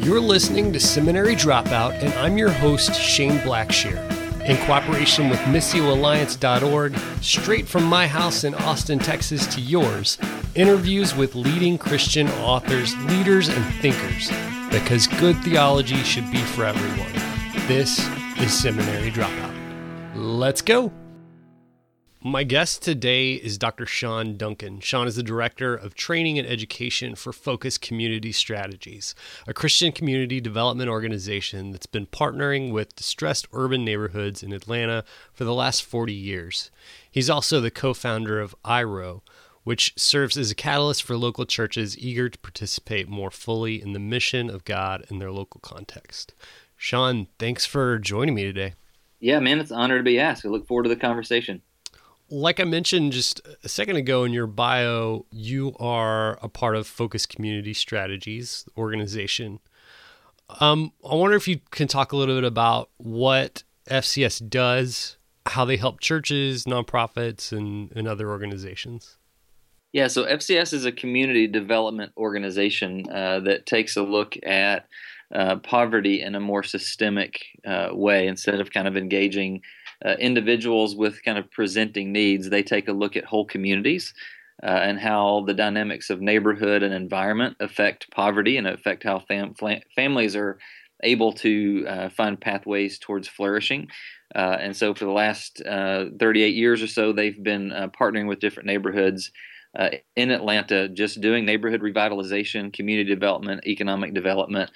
You're listening to Seminary Dropout, and I'm your host, Shane Blackshear. In cooperation with MissioAlliance.org, straight from my house in Austin, Texas to yours, interviews with leading Christian authors, leaders, and thinkers, because good theology should be for everyone. This is Seminary Dropout. Let's go! My guest today is Dr. Sean Duncan. Sean is the Director of Training and Education for Focus Community Strategies, a Christian community development organization that's been partnering with distressed urban neighborhoods in Atlanta for the last 40 years. He's also the co-founder of IRO, which serves as a catalyst for local churches eager to participate more fully in the mission of God in their local context. Sean, thanks for joining me today. Yeah, man, it's an honor to be asked. I look forward to the conversation. Like I mentioned just a second ago in your bio, you are a part of Focus Community Strategies organization. I wonder if you can talk a little bit about what FCS does, how they help churches, nonprofits, and other organizations. Yeah, so FCS is a community development organization that takes a look at poverty in a more systemic way. Instead of kind of engaging individuals with kind of presenting needs, they take a look at whole communities and how the dynamics of neighborhood and environment affect poverty and affect how families are able to find pathways towards flourishing. And so for the last 38 years or so, they've been partnering with different neighborhoods in Atlanta, just doing neighborhood revitalization, community development, economic development.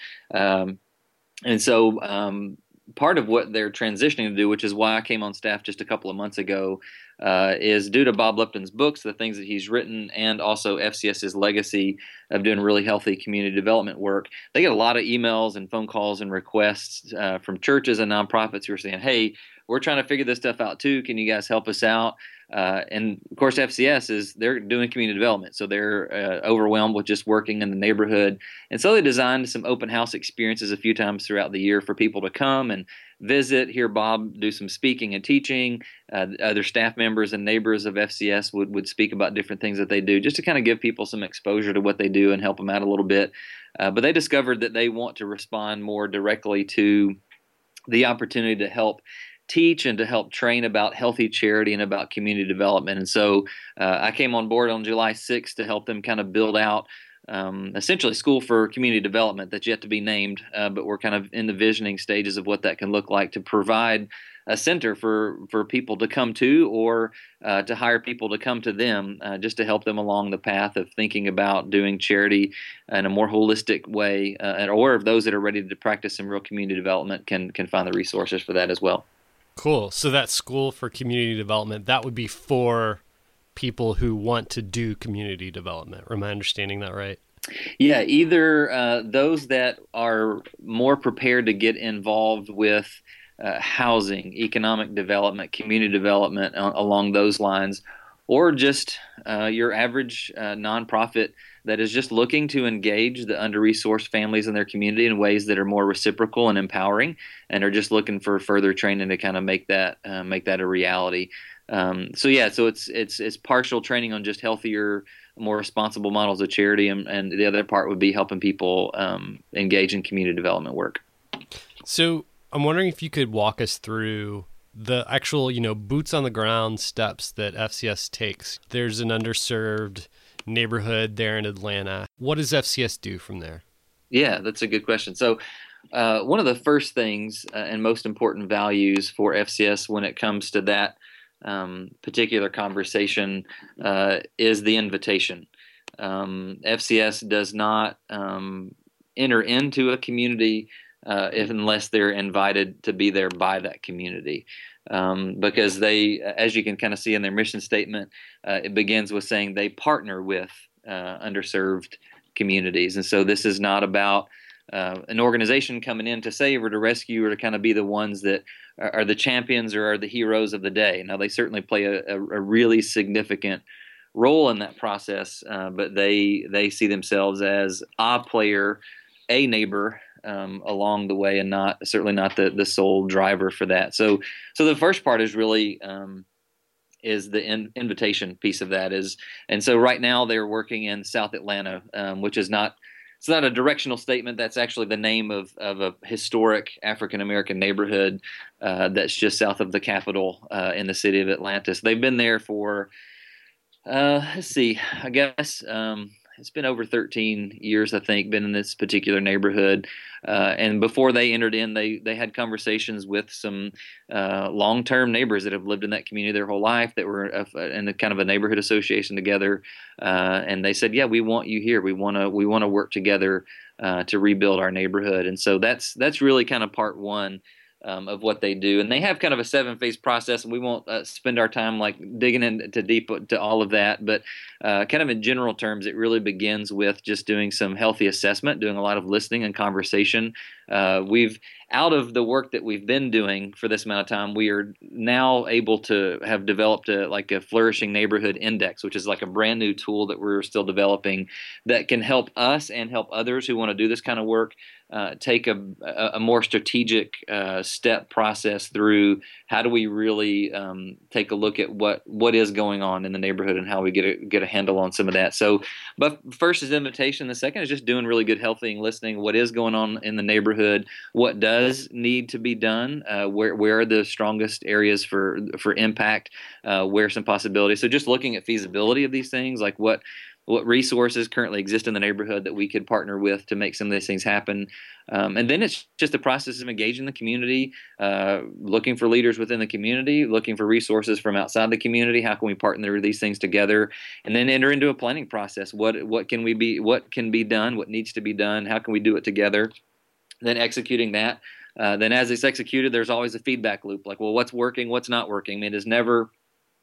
And so part of what they're transitioning to do, which is why I came on staff just a couple of months ago, is due to Bob Lupton's books, the things that he's written, and also FCS's legacy of doing really healthy community development work. They get a lot of emails and phone calls and requests from churches and nonprofits who are saying, hey, we're trying to figure this stuff out too. Can you guys help us out? And of course, FCS they're doing community development, so they're overwhelmed with just working in the neighborhood. And so they designed some open house experiences a few times throughout the year for people to come and visit, hear Bob do some speaking and teaching. Other staff members and neighbors of FCS would speak about different things that they do, just to kind of give people some exposure to what they do and help them out a little bit. But they discovered that they want to respond more directly to the opportunity to help teach and to help train about healthy charity and about community development. And so I came on board on July 6th to help them kind of build out essentially School for Community Development that's yet to be named, but we're kind of in the visioning stages of what that can look like, to provide a center for people to come to, or to hire people to come to them, just to help them along the path of thinking about doing charity in a more holistic way, or if those that are ready to practice some real community development can find the resources for that as well. Cool. So that School for Community Development, that would be for people who want to do community development. Am I understanding that right? Yeah, either those that are more prepared to get involved with housing, economic development, community development along those lines, or just your average nonprofit that is just looking to engage the under-resourced families in their community in ways that are more reciprocal and empowering, and are just looking for further training to kind of make that a reality. So it's partial training on just healthier, more responsible models of charity, and the other part would be helping people engage in community development work. So I'm wondering if you could walk us through the actual, boots on the ground steps that FCS takes. There's an underserved neighborhood there in Atlanta. What does FCS do from there? Yeah, that's a good question. So one of the first things and most important values for FCS when it comes to that particular conversation is the invitation. FCS does not enter into a community unless they're invited to be there by that community. Because they, as you can kind of see in their mission statement, it begins with saying they partner with underserved communities. And so this is not about an organization coming in to save or to rescue or to kind of be the ones that are the champions or are the heroes of the day. Now, they certainly play a really significant role in that process, but they see themselves as a player, a neighbor, along the way, and certainly not the sole driver for that. So the first part is really is the invitation piece of that and so right now they're working in South Atlanta, which is not it's not a directional statement. That's actually the name of a historic African American neighborhood that's just south of the Capitol in the city of Atlanta. So they've been there for let's see, I guess it's been over 13 years, I think, been in this particular neighborhood. And before they entered in, they had conversations with some long-term neighbors that have lived in that community their whole life, that were in a kind of a neighborhood association together. And they said, "Yeah, we want you here. We want to work together to rebuild our neighborhood." And so that's really kind of part one of what they do. And they have kind of a 7-phase process, and we won't spend our time like digging into deep to all of that. But kind of in general terms, it really begins with just doing some healthy assessment, doing a lot of listening and conversation. We've out of the work that we've been doing for this amount of time, we are now able to have developed a flourishing neighborhood index, which is like a brand new tool that we're still developing that can help us and help others who want to do this kind of work take a more strategic step process through how do we really take a look at what is going on in the neighborhood and how we get a handle on some of that. So, but first is invitation. The second is just doing really good, healthy listening. What is going on in the neighborhood? What does need to be done? Where are the strongest areas for impact? Where are some possibilities? So just looking at feasibility of these things, like what resources currently exist in the neighborhood that we could partner with to make some of these things happen. And then it's just the process of engaging the community, looking for leaders within the community, looking for resources from outside the community. How can we partner these things together? And then enter into a planning process. What can be done? What needs to be done? How can we do it together? Then executing that. Then as it's executed, there's always a feedback loop. Like, well, what's working? What's not working? It is never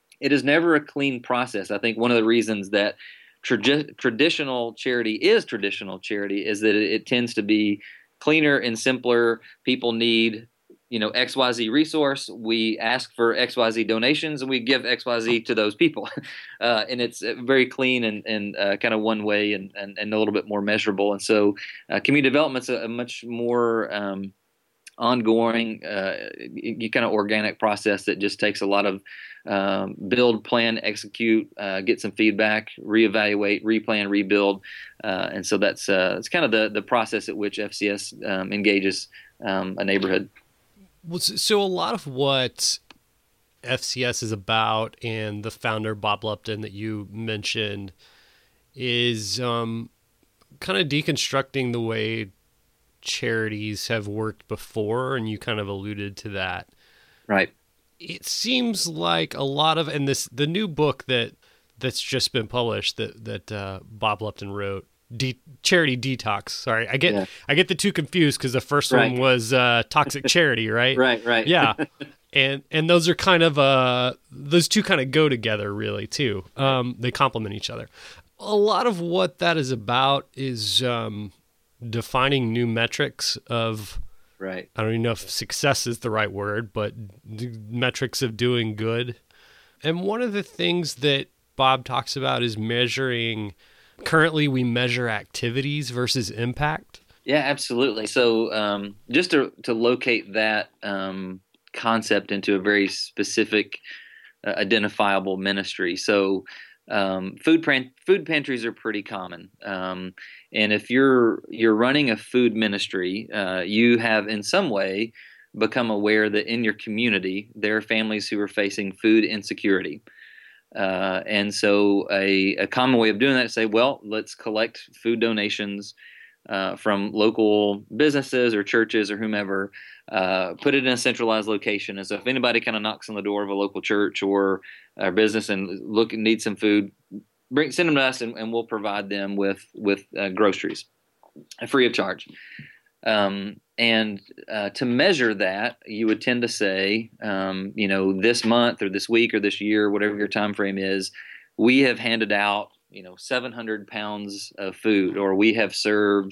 a clean process. I think one of the reasons that traditional charity is that it tends to be cleaner and simpler. People need, XYZ resource. We ask for XYZ donations and we give XYZ to those people. And it's very clean and kind of one way and a little bit more measurable. And so community development's a much more ongoing, kind of organic process that just takes a lot of build, plan, execute, get some feedback, reevaluate, replan, rebuild, and so that's kind of the process at which FCS engages a neighborhood. Well, so a lot of what FCS is about, and the founder Bob Lupton that you mentioned, is kind of deconstructing the way charities have worked before, and you kind of alluded to that. Right. It seems like a lot of, and the new book that's just been published that Bob Lupton wrote, Charity Detox. Sorry, I get the two confused because the first one was Toxic Charity, right? Right. Yeah, and those are kind of those two kind of go together really too. They complement each other. A lot of what that is about is defining new metrics of, right. I don't even know if success is the right word, but metrics of doing good. And one of the things that Bob talks about is measuring. Currently, we measure activities versus impact. Yeah, absolutely. So just to locate that concept into a very specific, identifiable ministry. So food pantries are pretty common. And if you're running a food ministry, you have in some way become aware that in your community there are families who are facing food insecurity. And so a common way of doing that is say, well, let's collect food donations from local businesses or churches or whomever, put it in a centralized location. And so if anybody kind of knocks on the door of a local church or a business and needs some food, send them to us and we'll provide them with groceries free of charge. And to measure that, you would tend to say, this month or this week or this year, whatever your time frame is, we have handed out, 700 pounds of food, or we have served,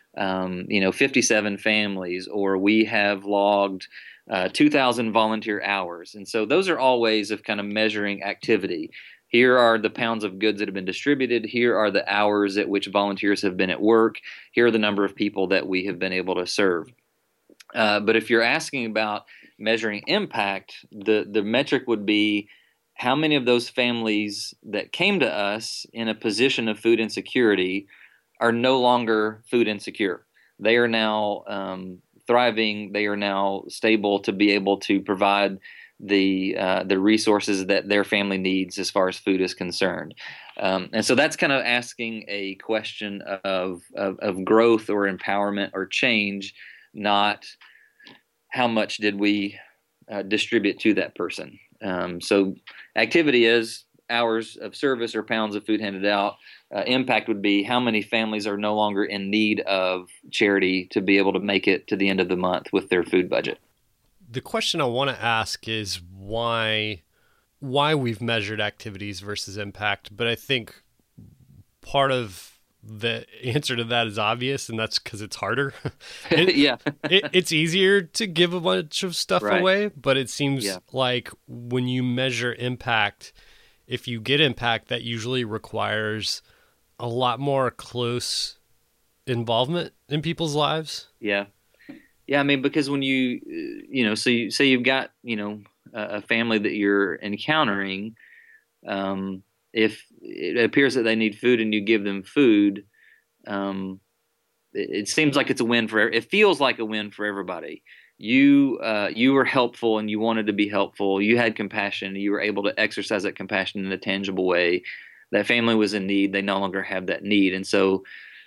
57 families, or we have logged 2,000 volunteer hours. And so those are all ways of kind of measuring activity. Here are the pounds of goods that have been distributed. Here are the hours at which volunteers have been at work. Here are the number of people that we have been able to serve. But if you're asking about measuring impact, the metric would be how many of those families that came to us in a position of food insecurity are no longer food insecure. They are now thriving. They are now stable to be able to provide the resources that their family needs as far as food is concerned. And so that's kind of asking a question of growth or empowerment or change, not how much did we distribute to that person. So activity is hours of service or pounds of food handed out. Impact would be how many families are no longer in need of charity to be able to make it to the end of the month with their food budget. The question I want to ask is why we've measured activities versus impact, but I think part of the answer to that is obvious, and that's because it's harder. Yeah. It's easier to give a bunch of stuff Right. away, but it seems like when you measure impact, if you get impact, that usually requires a lot more close involvement in people's lives. Yeah. Yeah. I mean, because when so you say you've got, a family that you're encountering, if it appears that they need food and you give them food, it seems like it's a win it feels like a win for everybody. You were helpful and you wanted to be helpful. You had compassion. You were able to exercise that compassion in a tangible way. That family was in need. They no longer have that need. And so,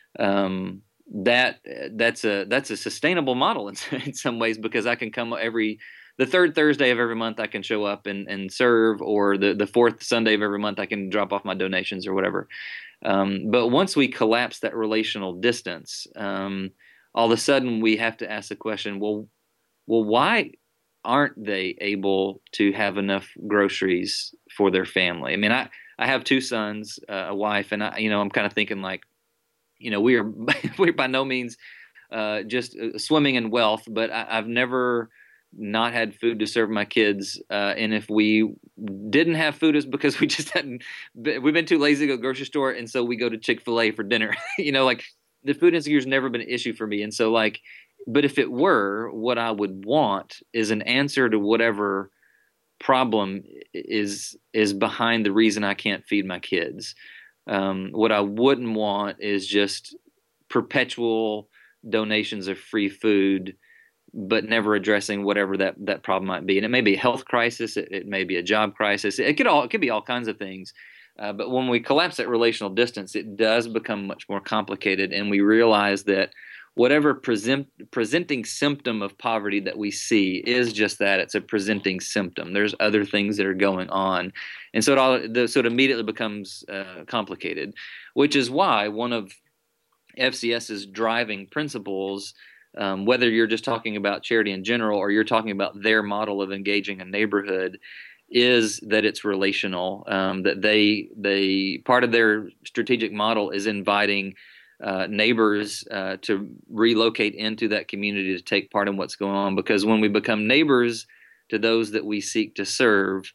that's a sustainable model in some ways, because I can come the third Thursday of every month I can show up and serve, or the fourth Sunday of every month I can drop off my donations or whatever. But once we collapse that relational distance, all of a sudden we have to ask the question, well, why aren't they able to have enough groceries for their family? I mean, I have two sons, a wife, and I'm kind of thinking like, we are we're by no means just swimming in wealth, but I've never not had food to serve my kids. And if we didn't have food, it's because we just we've been too lazy to go to the grocery store. And so we go to Chick-fil-A for dinner. Like the food insecurity has never been an issue for me. And so but if it were, what I would want is an answer to whatever problem is behind the reason I can't feed my kids. What I wouldn't want is just perpetual donations of free food, but never addressing whatever that problem might be. And it may be a health crisis. It may be a job crisis. It could be all kinds of things. But when we collapse that relational distance, it does become much more complicated. And we realize that whatever presenting symptom of poverty that we see is just that. It's a presenting symptom. There's other things that are going on. And so it immediately becomes complicated, which is why one of FCS's driving principles, whether you're just talking about charity in general or you're talking about their model of engaging a neighborhood, is that it's relational. That they part of their strategic model is inviting neighbors to relocate into that community to take part in what's going on. Because when we become neighbors to those that we seek to serve,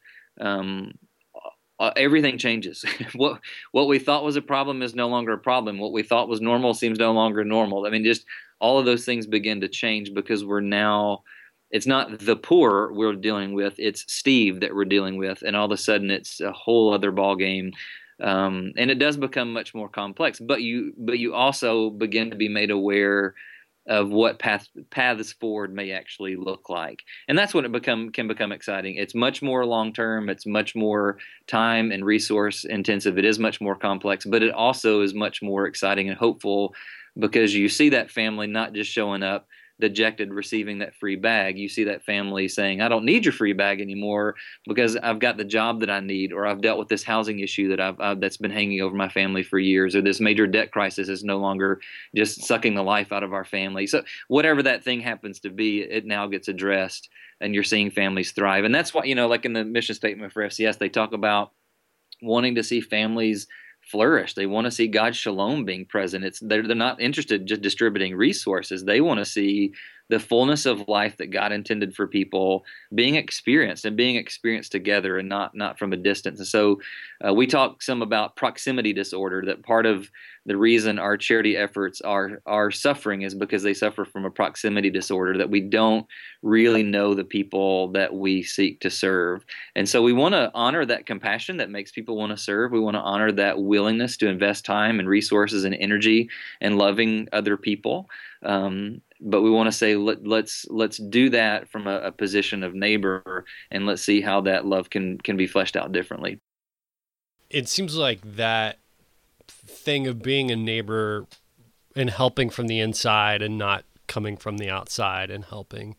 everything changes. What we thought was a problem is no longer a problem. What we thought was normal seems no longer normal. I mean, just all of those things begin to change because it's not the poor we're dealing with, it's Steve that we're dealing with, and all of a sudden it's a whole other ball game. And it does become much more complex, but you also begin to be made aware of what paths forward may actually look like. And that's when it can become exciting. It's much more long-term. It's much more time and resource intensive. It is much more complex, but it also is much more exciting and hopeful because you see that family not just showing up dejected receiving that free bag. You see that family saying, I don't need your free bag anymore because I've got the job that I need, or I've dealt with this housing issue that's been hanging over my family for years, or this major debt crisis is no longer just sucking the life out of our family. So whatever that thing happens to be, it now gets addressed and you're seeing families thrive. And that's why, like in the mission statement for FCS, they talk about wanting to see families flourish. They want to see God's shalom being present. They're not interested in just distributing resources. They want to see the fullness of life that God intended for people being experienced together and not from a distance. And so we talk some about proximity disorder, that part of the reason our charity efforts are suffering is because they suffer from a proximity disorder, that we don't really know the people that we seek to serve. And so we want to honor that compassion that makes people want to serve. We want to honor that willingness to invest time and resources and energy and loving other people. But we want to say, let's do that from a position of neighbor, and let's see how that love can be fleshed out differently. It seems like that thing of being a neighbor and helping from the inside and not coming from the outside and helping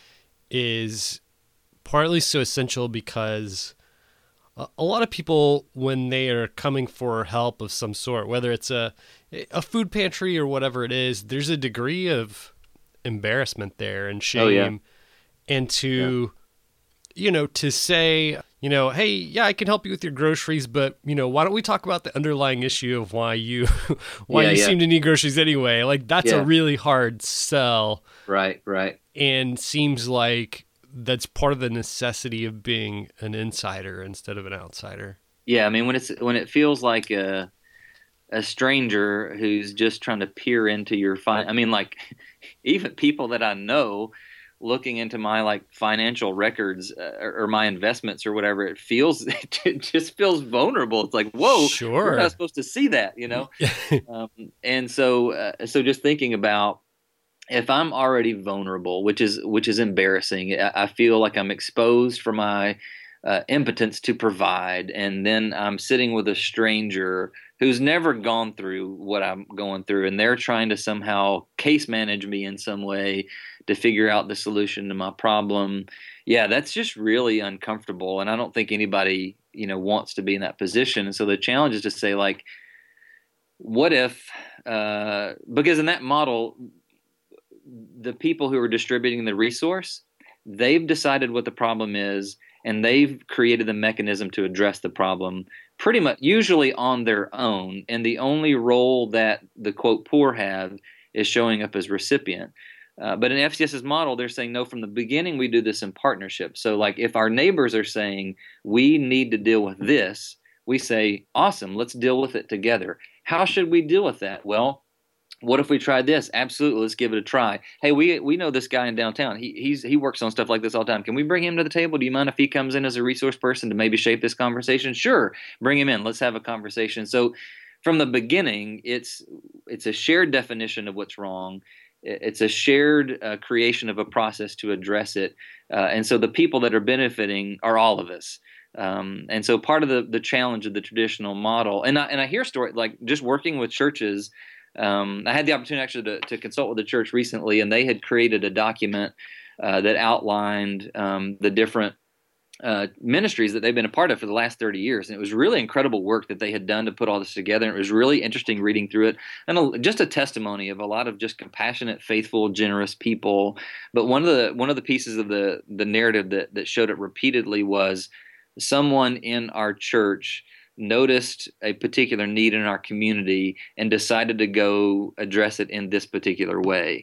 is partly so essential because a lot of people, when they are coming for help of some sort, whether it's a food pantry or whatever it is, there's a degree of embarrassment there and shame. Oh, yeah. And to, to say, hey, yeah, I can help you with your groceries, but, why don't we talk about the underlying issue of why you seem to need groceries anyway? Like, that's a really hard sell. Right. And seems like that's part of the necessity of being an insider instead of an outsider. Yeah, I mean, when it feels like a stranger who's just trying to peer into your even people that I know looking into my financial records or my investments or whatever, it just feels vulnerable. It's like, whoa, sure, we're not supposed to see that, and so just thinking about, if I'm already vulnerable, which is embarrassing, I feel like I'm exposed for my impotence to provide, and then I'm sitting with a stranger who's never gone through what I'm going through, and they're trying to somehow case manage me in some way to figure out the solution to my problem. Yeah, that's just really uncomfortable, and I don't think anybody wants to be in that position. And so the challenge is to say, what if, because in that model, the people who are distributing the resource, they've decided what the problem is, and they've created the mechanism to address the problem pretty much usually on their own. And the only role that the quote poor have is showing up as recipient. But in FCS's model, they're saying, no, from the beginning, we do this in partnership. So if our neighbors are saying we need to deal with this, we say, awesome, let's deal with it together. How should we deal with that? Well, what if we tried this? Absolutely, let's give it a try. Hey, we know this guy in downtown. He works on stuff like this all the time. Can we bring him to the table? Do you mind if he comes in as a resource person to maybe shape this conversation? Sure, bring him in. Let's have a conversation. So from the beginning, it's a shared definition of what's wrong. It's a shared creation of a process to address it. And so the people that are benefiting are all of us. And so part of the challenge of the traditional model, and I hear stories just working with churches. I had the opportunity actually to consult with the church recently, and they had created a document that outlined the different ministries that they've been a part of for the last 30 years. And it was really incredible work that they had done to put all this together. And it was really interesting reading through it, and just a testimony of a lot of just compassionate, faithful, generous people. But one of the pieces of the narrative that showed it repeatedly was someone in our church noticed a particular need in our community and decided to go address it in this particular way.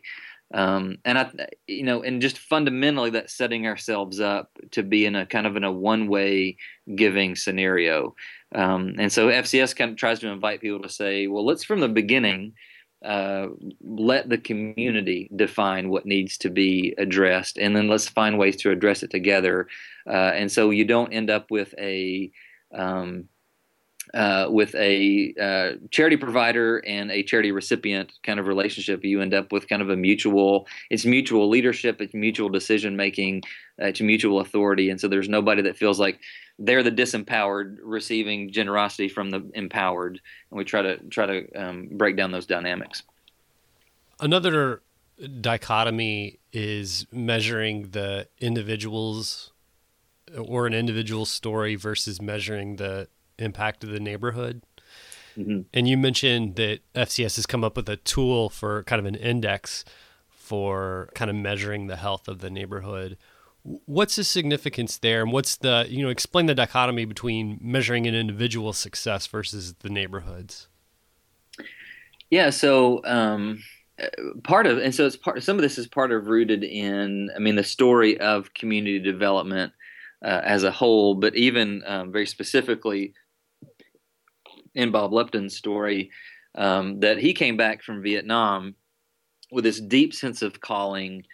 And just fundamentally, that's setting ourselves up to be in a kind of one-way giving scenario. And so FCS kind of tries to invite people to say, well, let's from the beginning let the community define what needs to be addressed, and then let's find ways to address it together. And so you don't end up with a charity provider and a charity recipient kind of relationship. You end up with kind of it's mutual leadership, it's mutual decision making, it's mutual authority. And so there's nobody that feels like they're the disempowered receiving generosity from the empowered. And we try to break down those dynamics. Another dichotomy is measuring the individuals or an individual story versus measuring the impact of the neighborhood. Mm-hmm. And you mentioned that FCS has come up with a tool for kind of an index for kind of measuring the health of the neighborhood. What's the significance there? And what's explain the dichotomy between measuring an individual's success versus the neighborhood's? Yeah. So, part of, and so it's part. Some of this is part of rooted in, I mean, the story of community development as a whole, but even very specifically in Bob Lupton's story, that he came back from Vietnam with this deep sense of calling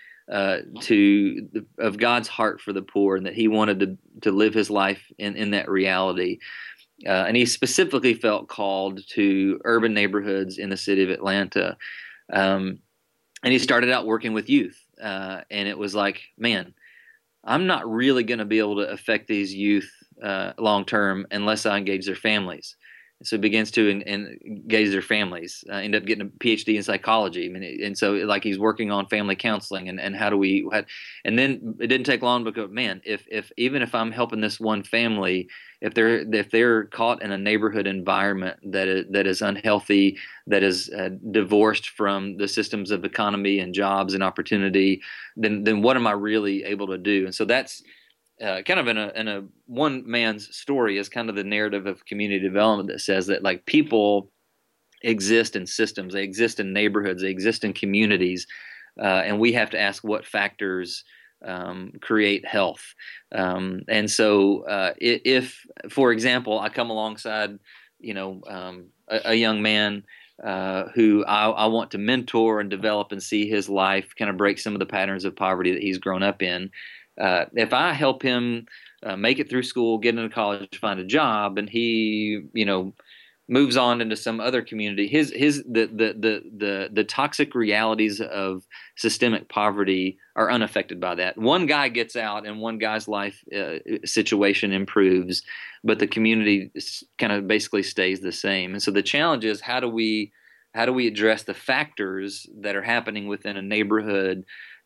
of God's heart for the poor, and that he wanted to live his life in that reality. And he specifically felt called to urban neighborhoods in the city of Atlanta. And he started out working with youth. And it was like, man, I'm not really going to be able to affect these youth long term unless I engage their families. So he begins to engage their families, end up getting a PhD in psychology. I mean, and so like he's working on family counseling and and then it didn't take long because, man, if even if I'm helping this one family, if they're caught in a neighborhood environment that is unhealthy, that is divorced from the systems of economy and jobs and opportunity, then what am I really able to do? And so that's kind of in a one man's story is kind of the narrative of community development that says that like people exist in systems, they exist in neighborhoods, they exist in communities, and we have to ask what factors create health. And so if, for example, I come alongside, a young man who I want to mentor and develop and see his life kind of break some of the patterns of poverty that he's grown up in. If I help him make it through school, get into college, find a job, and he, moves on into some other community, the toxic realities of systemic poverty are unaffected by that. One guy gets out, and one guy's life situation improves, but the community kind of basically stays the same. And so the challenge is how do we address the factors that are happening within a neighborhood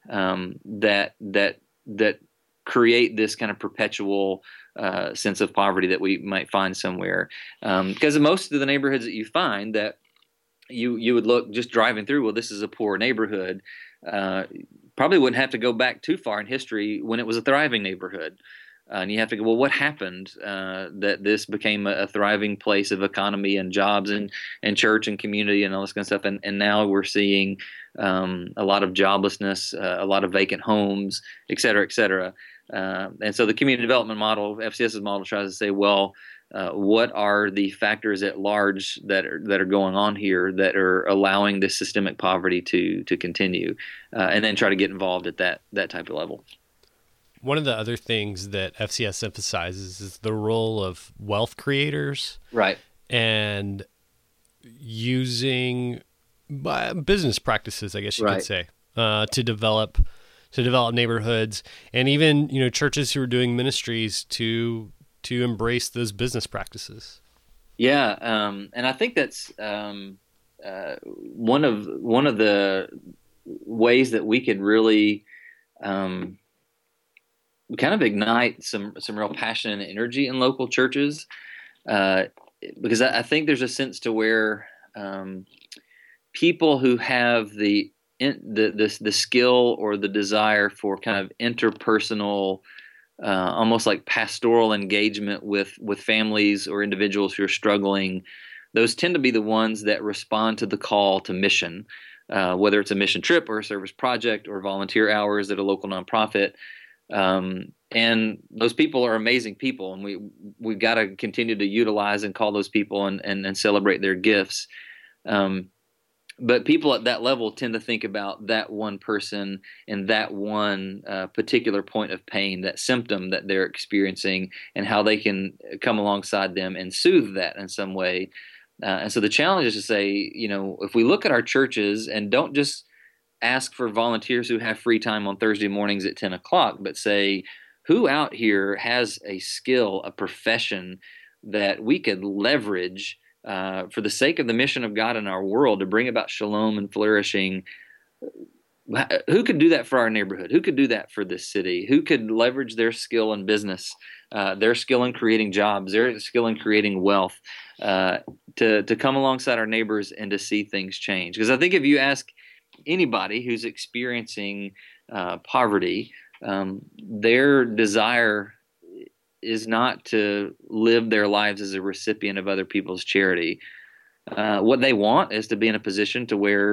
that create this kind of perpetual sense of poverty that we might find somewhere. Because most of the neighborhoods that you find that you would look just driving through, well, this is a poor neighborhood, probably wouldn't have to go back too far in history when it was a thriving neighborhood. And you have to go, well, what happened that this became a thriving place of economy and jobs and church and community and all this kind of stuff. And now we're seeing a lot of joblessness, a lot of vacant homes, et cetera, et cetera. And so the community development model, FCS's model, tries to say, well, what are the factors at large that are going on here that are allowing this systemic poverty to continue, and then try to get involved at that type of level. One of the other things that FCS emphasizes is the role of wealth creators, right, and using business practices, I guess you could say, to develop neighborhoods, and even churches who are doing ministries to embrace those business practices. Yeah, and I think that's one of the ways that we could really kind of ignite some real passion and energy in local churches, because I think there's a sense to where people who have the skill or the desire for kind of interpersonal, almost like pastoral engagement with families or individuals who are struggling, those tend to be the ones that respond to the call to mission, whether it's a mission trip or a service project or volunteer hours at a local nonprofit. And those people are amazing people, and we've got to continue to utilize and call those people and celebrate their gifts. But people at that level tend to think about that one person and that one particular point of pain, that symptom that they're experiencing, and how they can come alongside them and soothe that in some way. And so the challenge is to say, if we look at our churches and don't just ask for volunteers who have free time on Thursday mornings at 10 o'clock, but say, who out here has a skill, a profession that we could leverage for the sake of the mission of God in our world to bring about shalom and flourishing? Who could do that for our neighborhood? Who could do that for this city? Who could leverage their skill in business, their skill in creating jobs, their skill in creating wealth, to come alongside our neighbors and to see things change? Because I think if you ask anybody who's experiencing poverty, their desire is not to live their lives as a recipient of other people's charity. What they want is to be in a position to where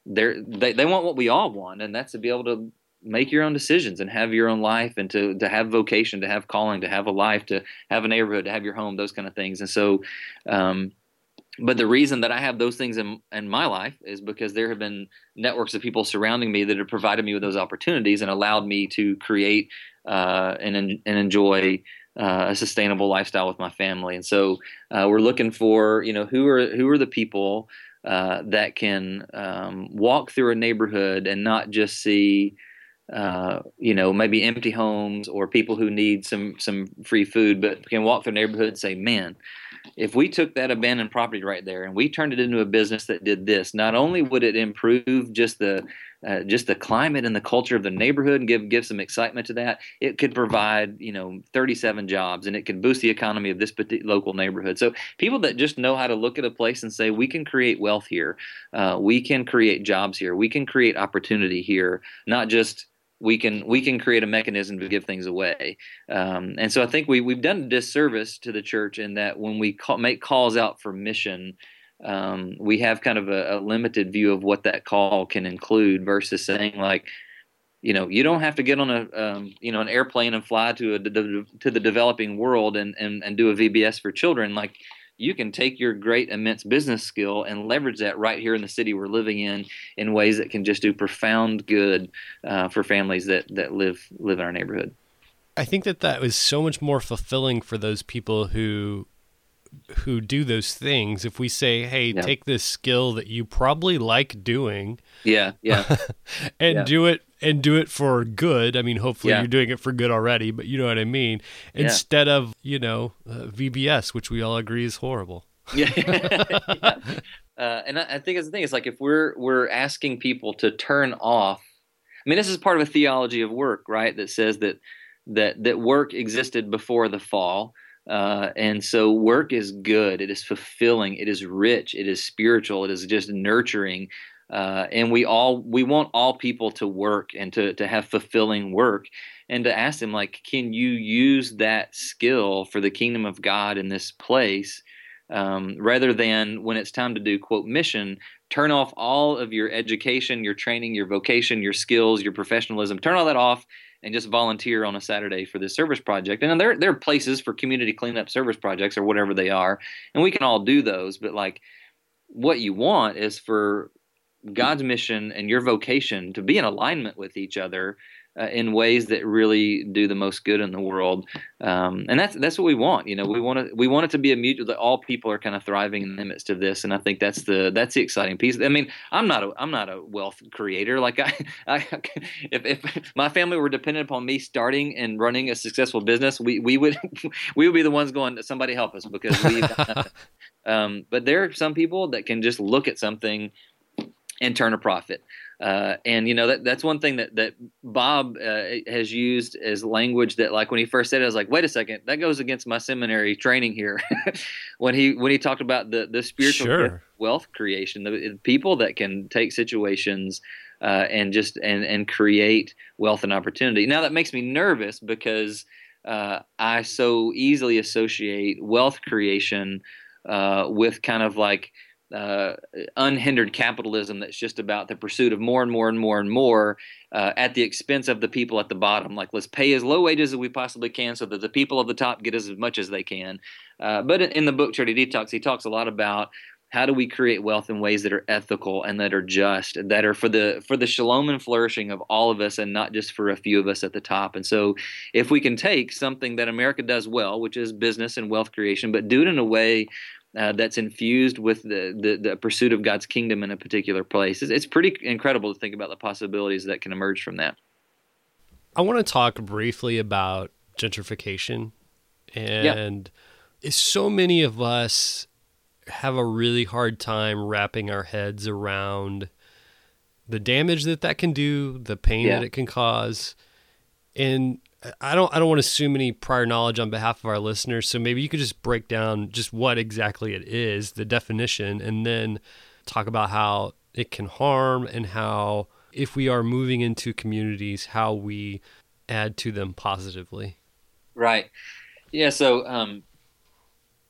they want what we all want, and that's to be able to make your own decisions and have your own life, and to have vocation, to have calling, to have a life, to have a neighborhood, to have your home, those kind of things. And so, but the reason that I have those things in my life is because there have been networks of people surrounding me that have provided me with those opportunities and allowed me to create and enjoy a sustainable lifestyle with my family. And so we're looking for, who are the people that can walk through a neighborhood and not just see maybe empty homes or people who need some free food, but can walk through a neighborhood and say, man, if we took that abandoned property right there and we turned it into a business that did this, not only would it improve just the climate and the culture of the neighborhood and give some excitement to that, it could provide 37 jobs, and it could boost the economy of this local neighborhood. So people that just know how to look at a place and say, we can create wealth here, we can create jobs here, we can create opportunity here, not just we can create a mechanism to give things away. And so I think we've done a disservice to the church in that when we make calls out for mission, we have kind of a limited view of what that call can include, versus saying, like, you don't have to get on an airplane and fly to the developing world and do a VBS for children. Like, you can take your great, immense business skill and leverage that right here in the city we're living in ways that can just do profound good for families that live in our neighborhood. I think that was so much more fulfilling for those people who do those things. If we say, hey, take this skill that you probably like doing, and do it for good. I mean, hopefully you're doing it for good already, but you know what I mean? Instead of, VBS, which we all agree is horrible. And I think that's the thing. It's like, if we're asking people to turn off, I mean, this is part of a theology of work, right? That says that work existed before the fall. And so work is good. It is fulfilling. It is rich. It is spiritual. It is just nurturing. And we want all people to work and to have fulfilling work, and to ask them, like, can you use that skill for the kingdom of God in this place? Rather than, when it's time to do, quote, mission, turn off all of your education, your training, your vocation, your skills, your professionalism, turn all that off and just volunteer on a Saturday for this service project. And there are places for community cleanup service projects or whatever they are, and we can all do those. But, like, what you want is for God's mission and your vocation to be in alignment with each other in ways that really do the most good in the world. And that's what we want. We want it to be a mutual, that all people are kind of thriving in the midst of this. And I think that's the exciting piece. I mean, I'm not a wealth creator. Like, if my family were dependent upon me starting and running a successful business, we would be the ones going, somebody help us, because but there are some people that can just look at something and turn a profit. And that's one thing that Bob has used as language that, like, when he first said it, I was like, wait a second, that goes against my seminary training here. when he talked about the spiritual wealth creation, the people that can take situations and create wealth and opportunity. Now, that makes me nervous because I so easily associate wealth creation with kind of like unhindered capitalism that's just about the pursuit of more and more and more and more at the expense of the people at the bottom. Like, let's pay as low wages as we possibly can so that the people at the top get as much as they can. But in the book Charity Detox, he talks a lot about how do we create wealth in ways that are ethical and that are just, that are for the shalom and flourishing of all of us and not just for a few of us at the top. And so if we can take something that America does well, which is business and wealth creation, but do it in a way that's infused with the pursuit of God's kingdom in a particular place, it's pretty incredible to think about the possibilities that can emerge from that. I want to talk briefly about gentrification. And so many of us have a really hard time wrapping our heads around the damage that can do, the pain that it can cause. And I don't want to assume any prior knowledge on behalf of our listeners, so maybe you could just break down just what exactly it is, the definition, and then talk about how it can harm and how, if we are moving into communities, how we add to them positively. Right. Yeah, so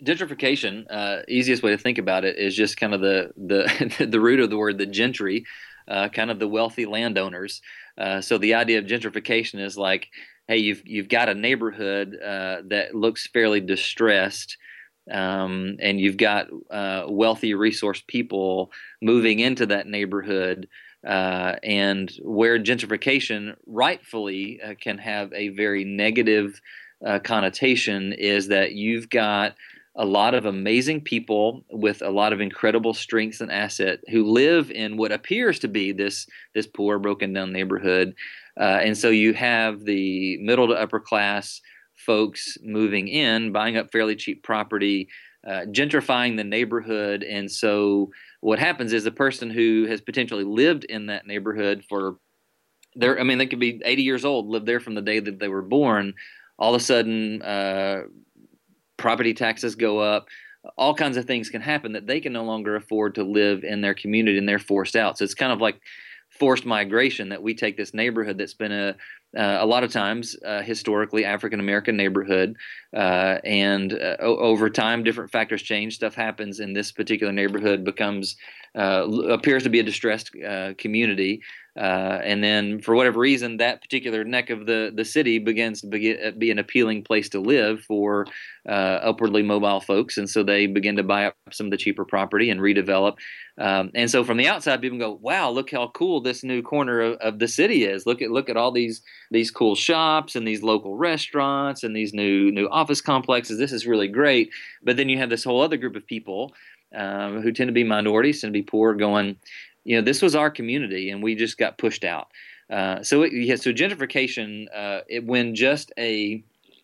Gentrification, easiest way to think about it is just kind of the the root of the word, the gentry, kind of the wealthy landowners. So the idea of gentrification is like, hey, you've got a neighborhood that looks fairly distressed, and you've got wealthy, resource people moving into that neighborhood. And where gentrification rightfully can have a very negative connotation is that you've got a lot of amazing people with a lot of incredible strengths and asset who live in what appears to be this poor, broken down neighborhood, and so you have the middle to upper class folks moving in, buying up fairly cheap property, gentrifying the neighborhood, and so what happens is the person who has potentially lived in that neighborhood for I mean, they could be 80 years old, lived there from the day that they were born. All of a sudden, property taxes go up. All kinds of things can happen that they can no longer afford to live in their community, and they're forced out. So it's kind of like forced migration, that we take this neighborhood that's been a lot of times historically African American neighborhood, and over time different factors change. Stuff happens in this particular neighborhood, becomes appears to be a distressed community, and then for whatever reason that particular neck of the city begins to be an appealing place to live for upwardly mobile folks, and so they begin to buy up some of the cheaper property and redevelop. And so from the outside, people go, "Wow, look how cool this new corner of the city is! Look at all these cool shops and these local restaurants and these new office complexes. This is really great." But then you have this whole other group of people who tend to be minorities, tend to be poor, going, this was our community and we just got pushed out. So gentrification, when just a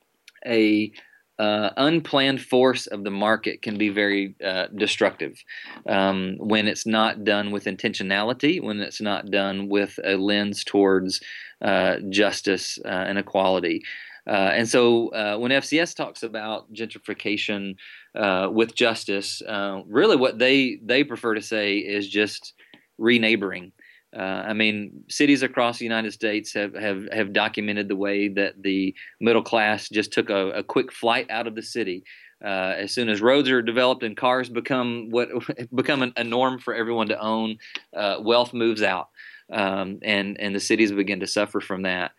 unplanned force of the market, can be very destructive when it's not done with intentionality, when it's not done with a lens towards justice and equality. And so when FCS talks about gentrification with justice, really what they prefer to say is just re-neighboring. I mean, cities across the United States have documented the way that the middle class just took a quick flight out of the city. As soon as roads are developed and cars become a norm for everyone to own, wealth moves out, and the cities begin to suffer from that.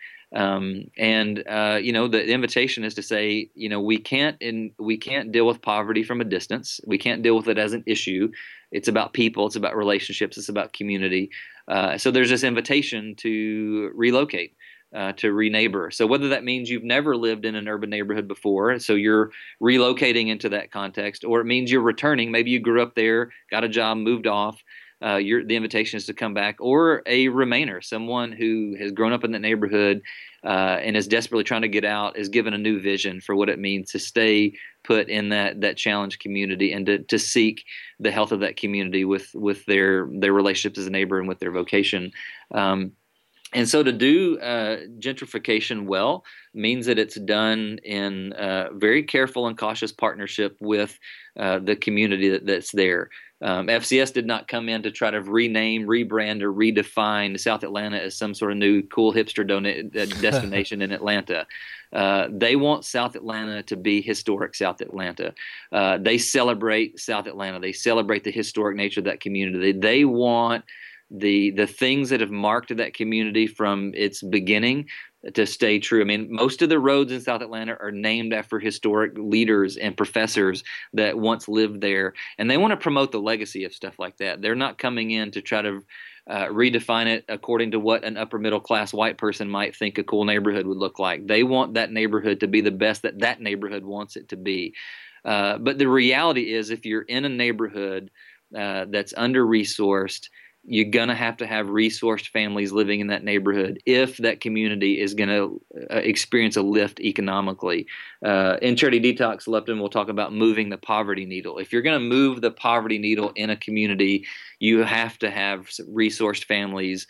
The invitation is to say, we can't deal with poverty from a distance. We can't deal with it as an issue. It's about people. It's about relationships. It's about community. So there's this invitation to relocate, to re-neighbor. So whether that means you've never lived in an urban neighborhood before, so you're relocating into that context, or it means you're returning. Maybe you grew up there, got a job, moved off. The invitation is to come back, or a remainer, someone who has grown up in that neighborhood and is desperately trying to get out, is given a new vision for what it means to stay put in that challenged community, and to seek the health of that community with their relationships as a neighbor and with their vocation. And so to do gentrification well means that it's done in very careful and cautious partnership with the community that's there. FCS did not come in to try to rename, rebrand, or redefine South Atlanta as some sort of new cool hipster destination in Atlanta. They want South Atlanta to be historic South Atlanta. They celebrate South Atlanta. They celebrate the historic nature of that community. They want the things that have marked that community from its beginning to stay true. I mean, most of the roads in South Atlanta are named after historic leaders and professors that once lived there, and they want to promote the legacy of stuff like that. They're not coming in to try to redefine it according to what an upper middle class white person might think a cool neighborhood would look like. They want that neighborhood to be the best that neighborhood wants it to be. But the reality is, if you're in a neighborhood that's under-resourced, you're going to have resourced families living in that neighborhood if that community is going to experience a lift economically. In Charity Detox, Lupton will talk about moving the poverty needle. If you're going to move the poverty needle in a community, you have to have resourced families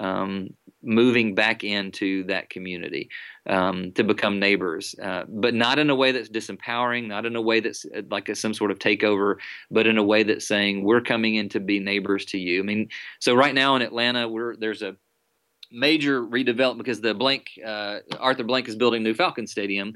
moving back into that community to become neighbors, but not in a way that's disempowering, not in a way that's like some sort of takeover, but in a way that's saying, we're coming in to be neighbors to you. I mean, so right now in Atlanta, there's a major redevelopment because Arthur Blank is building new Falcon Stadium.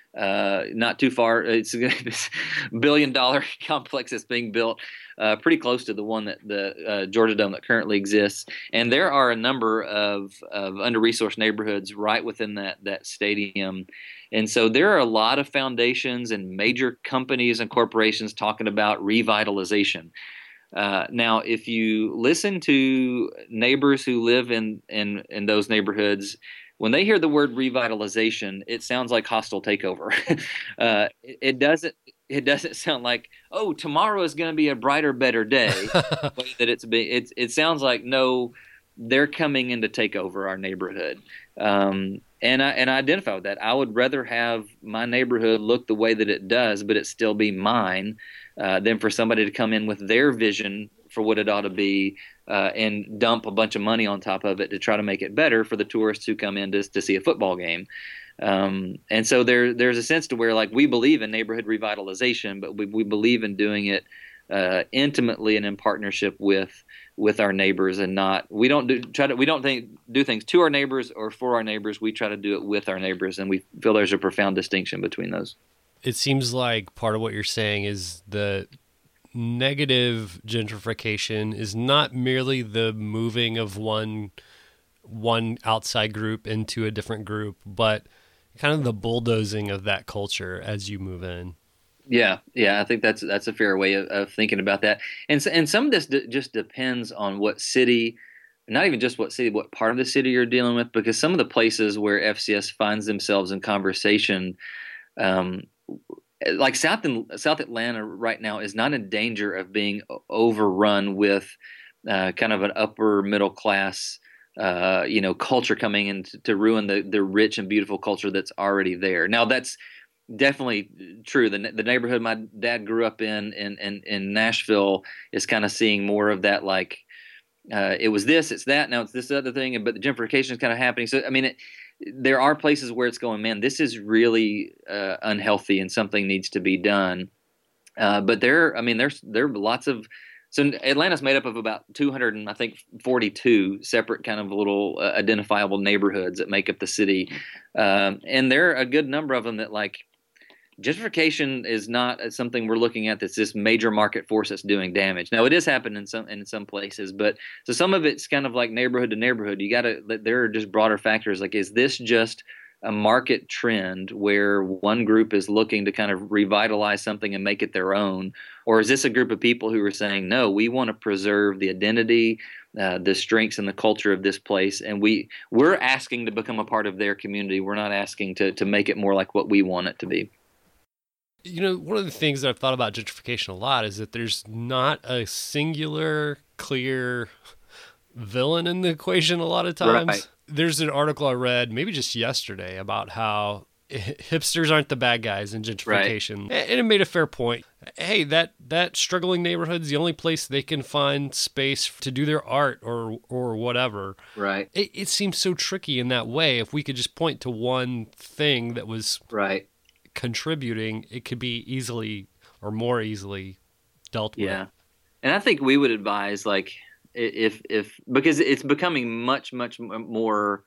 not too far. It's this $1 billion complex that's being built pretty close to the one that the Georgia Dome that currently exists. And there are a number of under-resourced neighborhoods right within that stadium. And so there are a lot of foundations and major companies and corporations talking about revitalization. Now, if you listen to neighbors who live in those neighborhoods, when they hear the word revitalization, it sounds like hostile takeover. It doesn't sound like, oh, tomorrow is going to be a brighter, better day. It sounds like, no, they're coming in to take over our neighborhood. And I identify with that. I would rather have my neighborhood look the way that it does, but it still be mine, than for somebody to come in with their vision for what it ought to be, and dump a bunch of money on top of it to try to make it better for the tourists who come in to see a football game. And so there's a sense to where, like, we believe in neighborhood revitalization, but we believe in doing it intimately and in partnership with our neighbors, and we don't do things to our neighbors or for our neighbors. We try to do it with our neighbors, and we feel there's a profound distinction between those. It seems like part of what you're saying is the negative gentrification is not merely the moving of one outside group into a different group, but kind of the bulldozing of that culture as you move in. Yeah, I think that's a fair way of thinking about that. And some of this just depends on what city, not even just what city, what part of the city you're dealing with, because some of the places where FCS finds themselves in conversation, like South Atlanta right now, is not in danger of being overrun with kind of an upper middle class culture coming in to ruin the rich and beautiful culture that's already there. Now, that's definitely true. The neighborhood my dad grew up in Nashville is kind of seeing more of that, like it was this, it's that, now it's this other thing, but the gentrification is kind of happening. So, I mean, there are places where it's going, man, this is really unhealthy and something needs to be done. But there are lots of, so Atlanta's made up of about 242 separate kind of little identifiable neighborhoods that make up the city. And there are a good number of them that, like, gentrification is not something we're looking at that's this major market force that's doing damage. Now, it is happening in some places, but so some of it's kind of like neighborhood to neighborhood. There are just broader factors. Like, is this just a market trend where one group is looking to kind of revitalize something and make it their own? Or is this a group of people who are saying, no, we want to preserve the identity, the strengths and the culture of this place, and we're asking to become a part of their community. We're not asking to make it more like what we want it to be. You know, one of the things that I've thought about gentrification a lot is that there's not a singular, clear villain in the equation a lot of times. Right. There's an article I read maybe just yesterday about how hipsters aren't the bad guys in gentrification. Right. And it made a fair point. Hey, that struggling neighborhood's the only place they can find space to do their art or whatever. Right. It seems so tricky in that way. If we could just point to one thing that was contributing, it could be easily or more easily dealt with. Yeah. And I think we would advise, like, if because it's becoming much more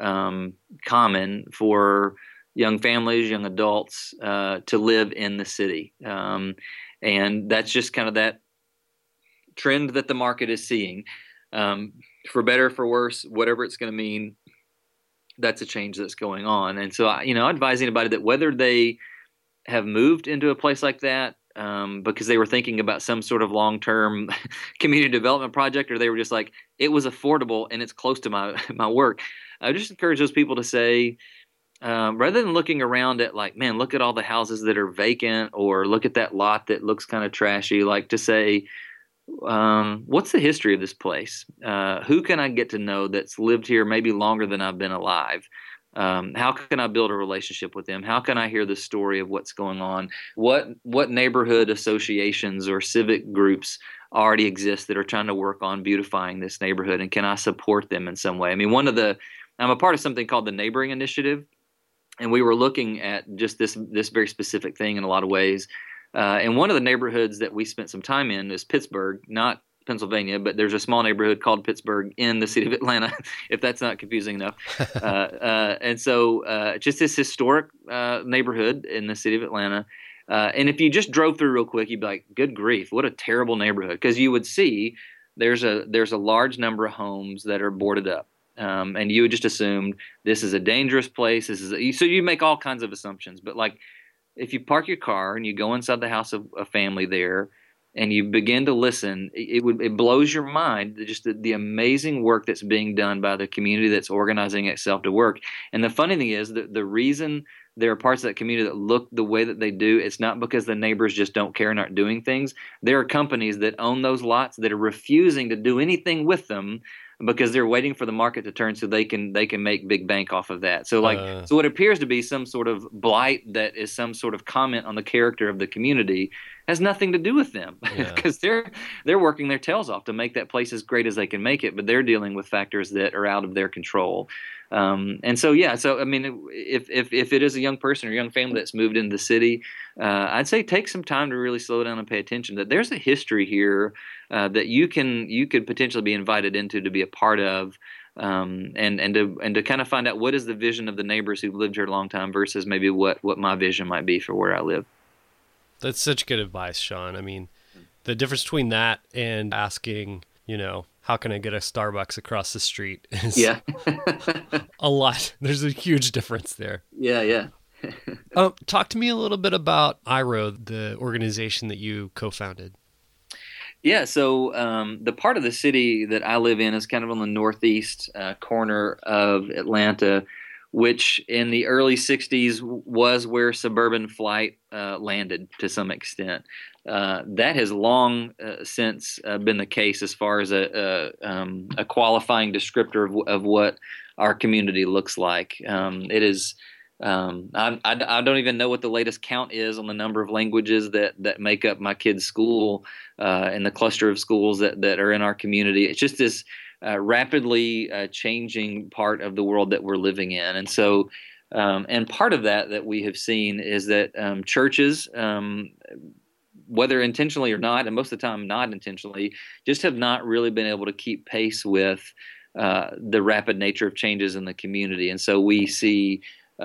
common for young families, young adults to live in the city, and that's just kind of that trend that the market is seeing, for better, for worse, whatever it's going to mean. That's a change that's going on. And so, I advise anybody that whether they have moved into a place like that because they were thinking about some sort of long-term community development project, or they were just like, it was affordable and it's close to my work, I just encourage those people to say, rather than looking around at, like, man, look at all the houses that are vacant, or look at that lot that looks kind of trashy, like, to say, what's the history of this place? Who can I get to know that's lived here maybe longer than I've been alive? How can I build a relationship with them? How can I hear the story of what's going on? What neighborhood associations or civic groups already exist that are trying to work on beautifying this neighborhood, and can I support them in some way? I mean, I'm a part of something called the Neighboring Initiative, and we were looking at just this very specific thing in a lot of ways. And one of the neighborhoods that we spent some time in is Pittsburgh, not Pennsylvania, but there's a small neighborhood called Pittsburgh in the city of Atlanta, if that's not confusing enough. And so just this historic neighborhood in the city of Atlanta. And if you just drove through real quick, you'd be like, good grief, what a terrible neighborhood. Because you would see there's a large number of homes that are boarded up. And you would just assume this is a dangerous place. So you make all kinds of assumptions. But like if you park your car and you go inside the house of a family there and you begin to listen, it blows your mind just the amazing work that's being done by the community that's organizing itself to work. And the funny thing is that the reason there are parts of that community that look the way that they do, it's not because the neighbors just don't care and aren't doing things. There are companies that own those lots that are refusing to do anything with them because they're waiting for the market to turn so they can make big bank off of that. So so what appears to be some sort of blight that is some sort of comment on the character of the community has nothing to do with them because they're working their tails off to make that place as great as they can make it, but they're dealing with factors that are out of their control. And so I mean, if it is a young person or a young family that's moved into the city, I'd say take some time to really slow down and pay attention. That there's a history here that you could potentially be invited into to be a part of, and to kind of find out what is the vision of the neighbors who've lived here a long time versus maybe what my vision might be for where I live. That's such good advice, Sean. I mean, the difference between that and asking, how can I get a Starbucks across the street is a lot. There's a huge difference there. Yeah. Talk to me a little bit about IRO, the organization that you co-founded. Yeah, so the part of the city that I live in is kind of on the northeast corner of Atlanta, which in the early 60s was where suburban flight landed to some extent. That has long since been the case as far as a qualifying descriptor of what our community looks like. It is. I don't even know what the latest count is on the number of languages that make up my kids' school and the cluster of schools that are in our community. It's just this rapidly changing part of the world that we're living in. And so, and part of that we have seen is that churches, whether intentionally or not, and most of the time not intentionally, just have not really been able to keep pace with the rapid nature of changes in the community. And so we see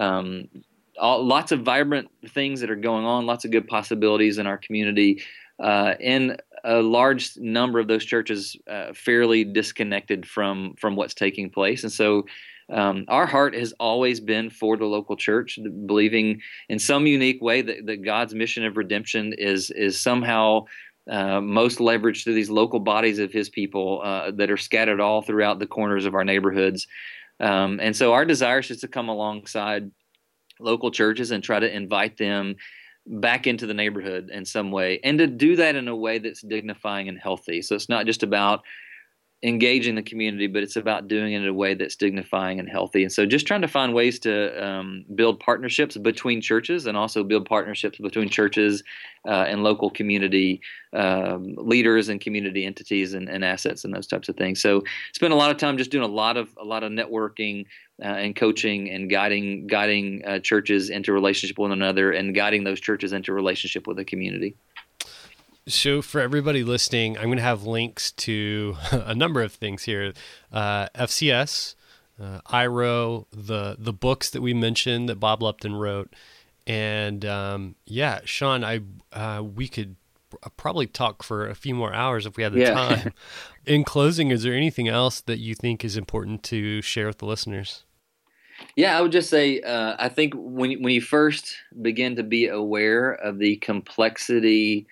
lots of vibrant things that are going on, lots of good possibilities in our community, and a large number of those churches fairly disconnected from what's taking place. And so our heart has always been for the local church, believing in some unique way that God's mission of redemption is somehow most leveraged through these local bodies of his people that are scattered all throughout the corners of our neighborhoods. And so our desire is just to come alongside local churches and try to invite them back into the neighborhood in some way, and to do that in a way that's dignifying and healthy. So it's not just about engaging the community, but it's about doing it in a way that's dignifying and healthy. And so just trying to find ways to build partnerships between churches and also build partnerships between churches and local community leaders and community entities and assets and those types of things. So spend a lot of time just doing a lot of networking and coaching and guiding churches into relationship with one another and guiding those churches into relationship with the community. So for everybody listening, I'm going to have links to a number of things here. FCS, IRO, the books that we mentioned that Bob Lupton wrote. And Sean, we could probably talk for a few more hours if we had the time. In closing, is there anything else that you think is important to share with the listeners? Yeah, I would just say I think when you first begin to be aware of the complexity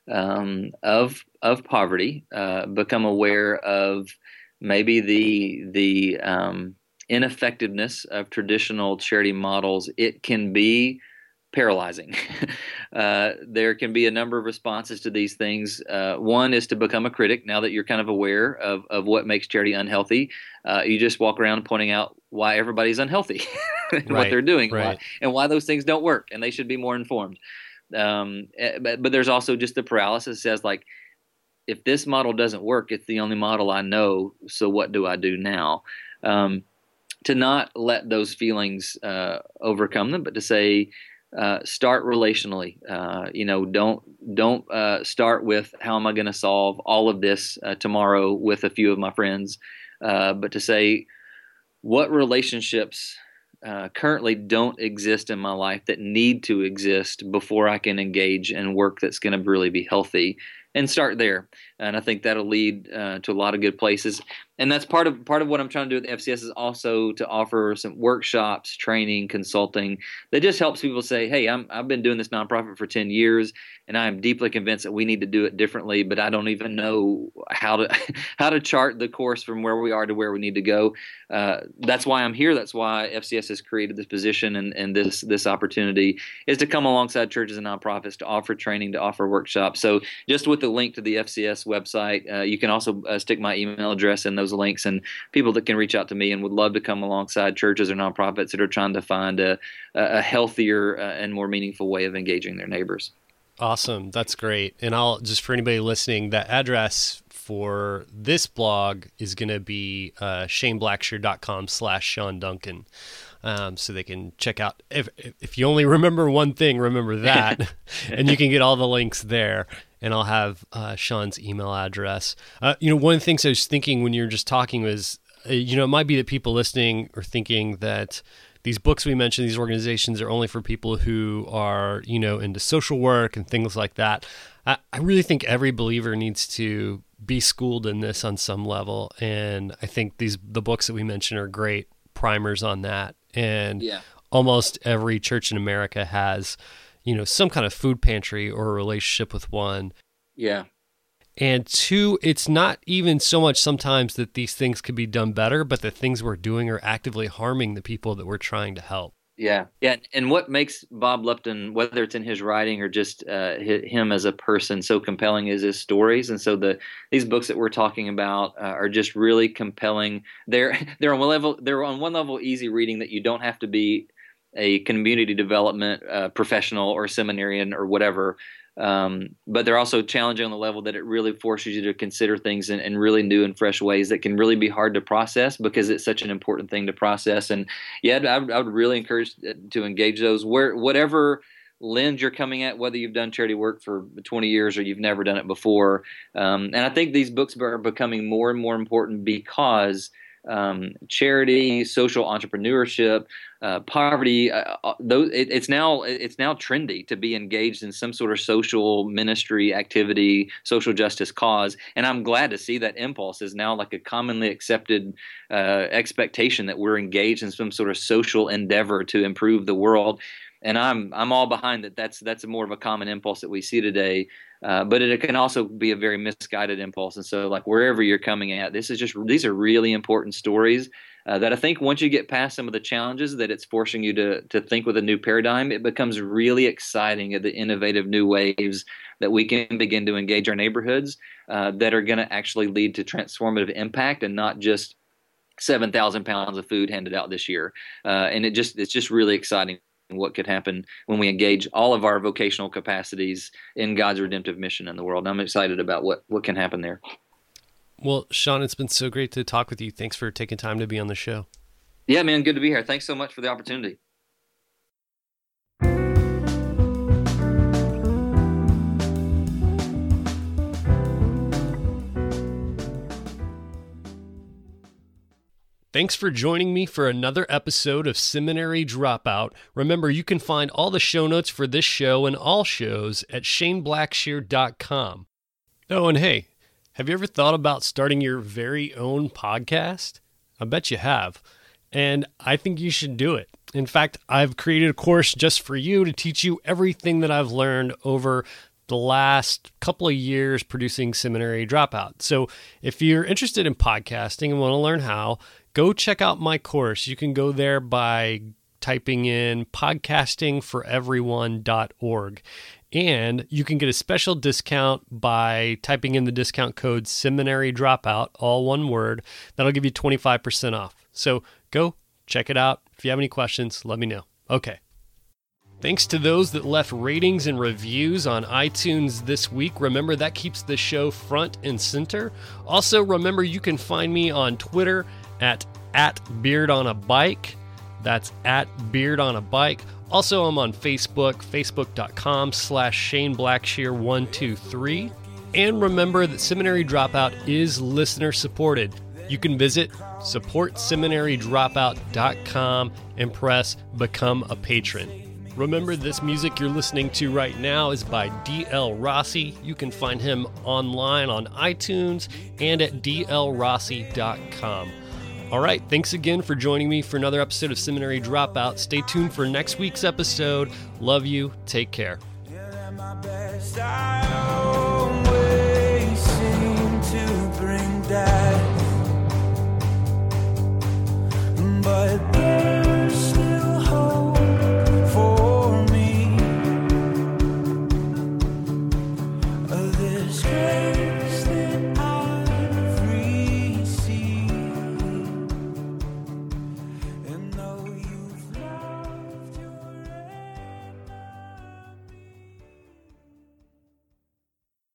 of poverty, become aware of maybe the ineffectiveness of traditional charity models, it can be paralyzing. There can be a number of responses to these things. One is to become a critic. Now that you're kind of aware of what makes charity unhealthy, you just walk around pointing out why everybody's unhealthy and what they're doing, and why those things don't work, and they should be more informed. But there's also just the paralysis that says, like, if this model doesn't work, it's the only model I know, so what do I do now? To not let those feelings overcome them, but to say, start relationally. Don't start with how am I going to solve all of this tomorrow with a few of my friends, but to say what relationships currently don't exist in my life that need to exist before I can engage in work that's going to really be healthy, and start there. And I think that'll lead to a lot of good places. And that's part of what I'm trying to do with FCS is also to offer some workshops, training, consulting that just helps people say, hey, I've been doing this nonprofit for 10 years, and I am deeply convinced that we need to do it differently, but I don't even know how to chart the course from where we are to where we need to go. That's why I'm here. That's why FCS has created this position and this opportunity is to come alongside churches and nonprofits to offer training, to offer workshops. So just with the link to the FCS website, you can also stick my email address in those links, and people that can reach out to me and would love to come alongside churches or nonprofits that are trying to find a healthier and more meaningful way of engaging their neighbors. Awesome. That's great. And I'll just, for anybody listening, that address for this blog is going to be ShaneBlackshear.com/Sean Duncan. So they can check out, if you only remember one thing, remember that, and you can get all the links there. And I'll have Sean's email address. One of the things I was thinking when you were just talking was, it might be that people listening are thinking that these books we mentioned, these organizations are only for people who are, into social work and things like that. I really think every believer needs to be schooled in this on some level. And I think the books that we mentioned are great primers on that. And almost every church in America has some kind of food pantry or a relationship with one. Yeah. And two, it's not even so much sometimes that these things could be done better, but the things we're doing are actively harming the people that we're trying to help. Yeah. And what makes Bob Lupton, whether it's in his writing or just him as a person, so compelling is his stories. And so these books that we're talking about are just really compelling. They're on one level easy reading that you don't have to be a community development professional or seminarian or whatever. But they're also challenging on the level that it really forces you to consider things in really new and fresh ways that can really be hard to process because it's such an important thing to process. And I would really encourage to engage those whatever lens you're coming at, whether you've done charity work for 20 years or you've never done it before. And I think these books are becoming more and more important because charity, social entrepreneurship, poverty, it's now trendy to be engaged in some sort of social ministry activity, social justice cause. And I'm glad to see that impulse is now like a commonly accepted expectation that we're engaged in some sort of social endeavor to improve the world. And I'm all behind that. That's more of a common impulse that we see today. But it can also be a very misguided impulse. And so, like wherever you're coming at, these are really important stories that I think once you get past some of the challenges that it's forcing you to think with a new paradigm, it becomes really exciting at the innovative new ways that we can begin to engage our neighborhoods that are going to actually lead to transformative impact and not just 7,000 pounds of food handed out this year. And it's just really exciting what could happen when we engage all of our vocational capacities in God's redemptive mission in the world. And I'm excited about what can happen there. Well, Sean, it's been so great to talk with you. Thanks for taking time to be on the show. Yeah, man, good to be here. Thanks so much for the opportunity. Thanks for joining me for another episode of Seminary Dropout. Remember, you can find all the show notes for this show and all shows at ShaneBlackshear.com. Oh, and hey, have you ever thought about starting your very own podcast? I bet you have. And I think you should do it. In fact, I've created a course just for you to teach you everything that I've learned over the last couple of years producing Seminary Dropout. So if you're interested in podcasting and want to learn how, go check out my course. You can go there by typing in podcastingforeveryone.org. And you can get a special discount by typing in the discount code Seminary Dropout, all one word. That'll give you 25% off. So go check it out. If you have any questions, let me know. Okay. Thanks to those that left ratings and reviews on iTunes this week. Remember, that keeps the show front and center. Also, remember, you can find me on Twitter at BeardOnABike. That's at Beard on a Bike. Also, I'm on Facebook, facebook.com/Shane Blackshear123. And remember that Seminary Dropout is listener supported. You can visit supportseminarydropout.com and press Become a Patron. Remember, this music you're listening to right now is by D.L. Rossi. You can find him online on iTunes and at dlrossi.com. All right, thanks again for joining me for another episode of Seminary Dropout. Stay tuned for next week's episode. Love you. Take care.